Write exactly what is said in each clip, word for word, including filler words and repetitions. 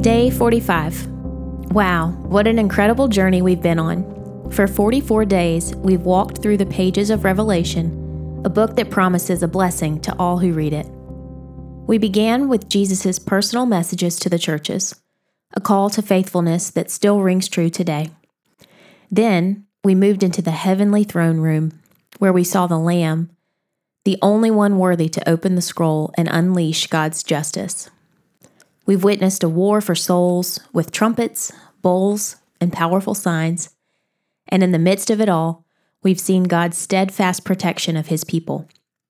Day forty-five. Wow, what an incredible journey we've been on. For forty-four days, we've walked through the pages of Revelation, a book that promises a blessing to all who read it. We began with Jesus' personal messages to the churches, a call to faithfulness that still rings true today. Then, we moved into the heavenly throne room, where we saw the Lamb, the only one worthy to open the scroll and unleash God's justice. We've witnessed a war for souls with trumpets, bowls, and powerful signs, and in the midst of it all, we've seen God's steadfast protection of His people.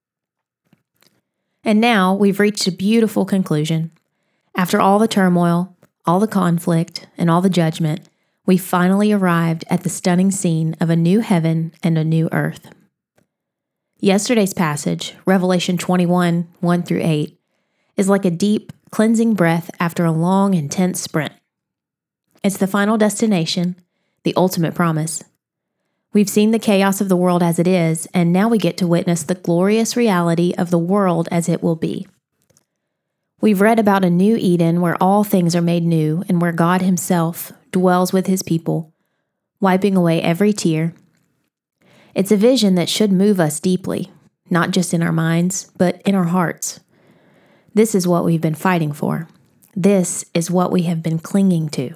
And now we've reached a beautiful conclusion. After all the turmoil, all the conflict, and all the judgment, we finally arrived at the stunning scene of a new heaven and a new earth. Yesterday's passage, Revelation twenty-one, one through eight, is like a deep, cleansing breath after a long, intense sprint. It's the final destination, the ultimate promise. We've seen the chaos of the world as it is, and now we get to witness the glorious reality of the world as it will be. We've read about a new Eden where all things are made new and where God Himself dwells with His people, wiping away every tear. It's a vision that should move us deeply, not just in our minds, but in our hearts. This is what we've been fighting for. This is what we have been clinging to.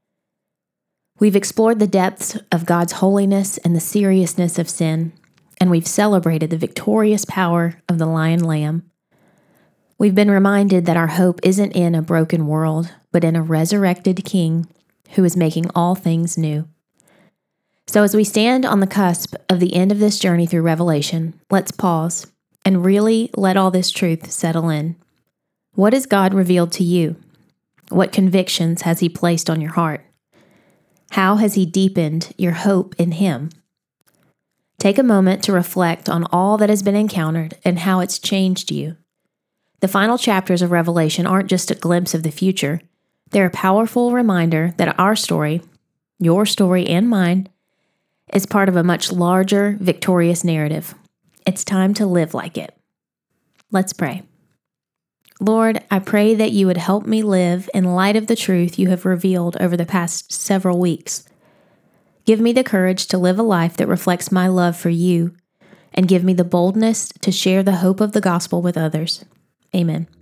We've explored the depths of God's holiness and the seriousness of sin, and we've celebrated the victorious power of the Lion Lamb. We've been reminded that our hope isn't in a broken world, but in a resurrected King who is making all things new. So as we stand on the cusp of the end of this journey through Revelation, let's pause and really let all this truth settle in. What has God revealed to you? What convictions has He placed on your heart? How has He deepened your hope in Him? Take a moment to reflect on all that has been encountered and how it's changed you. The final chapters of Revelation aren't just a glimpse of the future. They're a powerful reminder that our story, your story and mine, is part of a much larger, victorious narrative. It's time to live like it. Let's pray. Lord, I pray that you would help me live in light of the truth you have revealed over the past several weeks. Give me the courage to live a life that reflects my love for you, and give me the boldness to share the hope of the gospel with others. Amen.